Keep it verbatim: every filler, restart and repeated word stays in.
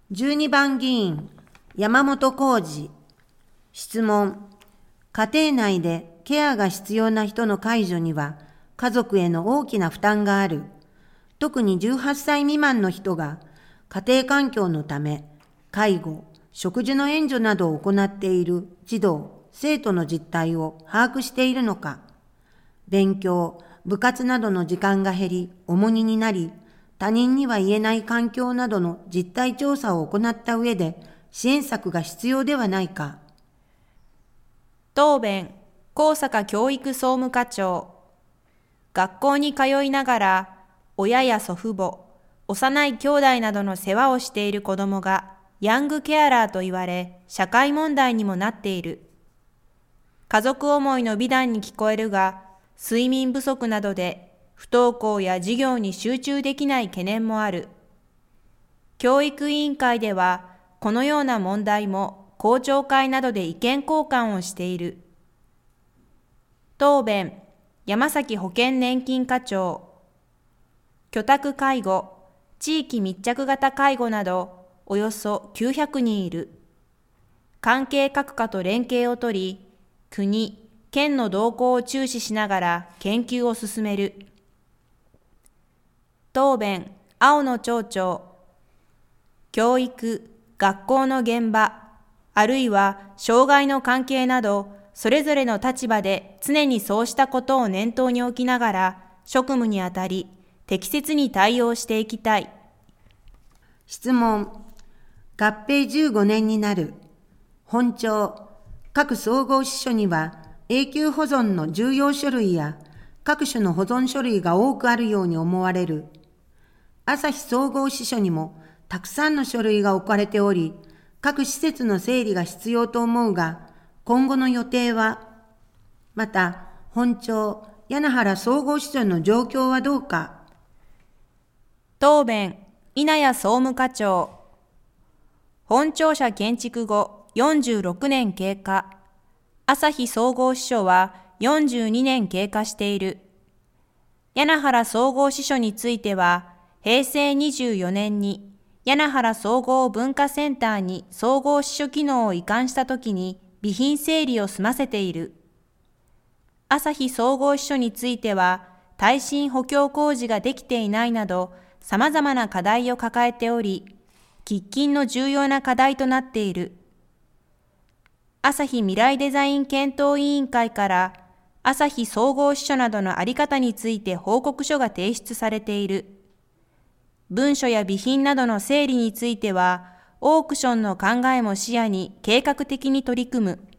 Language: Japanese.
じゅうにばん議員、山本浩二。質問。家庭内でケアが必要な人の介助には、家族への大きな負担がある。特にじゅうはっさい未満の人が、家庭環境のため、介護、食事の援助などを行っている児童、生徒の実態を把握しているのか。勉強、部活などの時間が減り、重荷になり、他人には言えない環境などの実態調査を行った上で支援策が必要ではないか。 答弁、高坂教育総務課長。学校に通いながら、親や祖父母、幼い兄弟などの世話をしている子どもがヤングケアラーと言われ、社会問題にもなっている。家族思いの美談に聞こえるが、睡眠不足などで不登校や授業に集中できない懸念もある。教育委員会では、このような問題も公聴会などで意見交換をしている。答弁、山崎保険年金課長。居宅介護、地域密着型介護など、およそきゅうひゃくにんいる。関係各課と連携をとり、国、県の動向を注視しながら研究を進める。答弁、青野町長。教育、学校の現場、あるいは障害の関係など、それぞれの立場で常にそうしたことを念頭に置きながら、職務にあたり、適切に対応していきたい。 質問。合併じゅうごねんになる。本庁、各総合支所には永久保存の重要書類や各種の保存書類が多くあるように思われる。朝日総合支所にもたくさんの書類が置かれており、各施設の整理が必要と思うが、今後の予定は、また本庁、柳原総合支所の状況はどうか。 答弁、稲谷総務課長。本庁舎建築後よんじゅうろくねん経過。朝日総合支所はよんじゅうにねん経過している。柳原総合支所については、へいせいにじゅうよねんに柳原総合文化センターに総合支所機能を移管したときに備品整理を済ませている。朝日総合支所については、耐震補強工事ができていないなど、様々な課題を抱えており、喫緊の重要な課題となっている。朝日未来デザイン検討委員会から朝日総合支所などの在り方について報告書が提出されている。文書や備品などの整理については、オークションの考えも視野に計画的に取り組む。